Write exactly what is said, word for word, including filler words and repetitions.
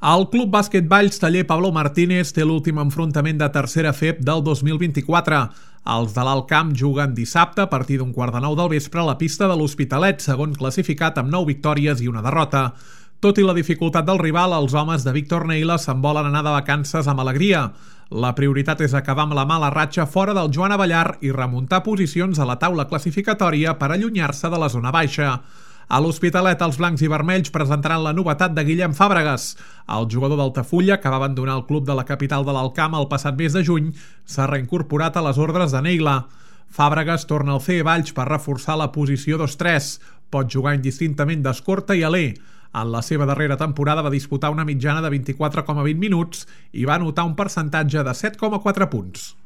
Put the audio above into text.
El Club Bàsquet Valls Taller Pablo Martínez té l'últim enfrontament de tercera F E P del dos mil vint-i-quatre. Els de l'Alt Camp juguen dissabte a partir d'un quart de nou del vespre a la pista de l'Hospitalet, segon classificat amb nou victòries i una derrota. Tot i la dificultat del rival, els homes de Víctor Neila se'n volen anar de vacances amb alegria. La prioritat és acabar amb la mala ratxa fora del Joan Abellar i remuntar posicions a la taula classificatòria per allunyar-se de la zona baixa. A l'Hospitalet, els blancs i vermells presentaran la novetat de Guillem Fàbregas. El jugador d'Altafulla, que va abandonar el club de la capital de l'Alt Camp el passat mes de juny, s'ha reincorporat a les ordres de Neila. Fàbregas torna al C E Valls per reforçar la posició dos tres. Pot jugar indistintament d'escorta i aler. En la seva darrera temporada va disputar una mitjana de vint-i-quatre coma vint minuts i va anotar un percentatge de set coma quatre punts.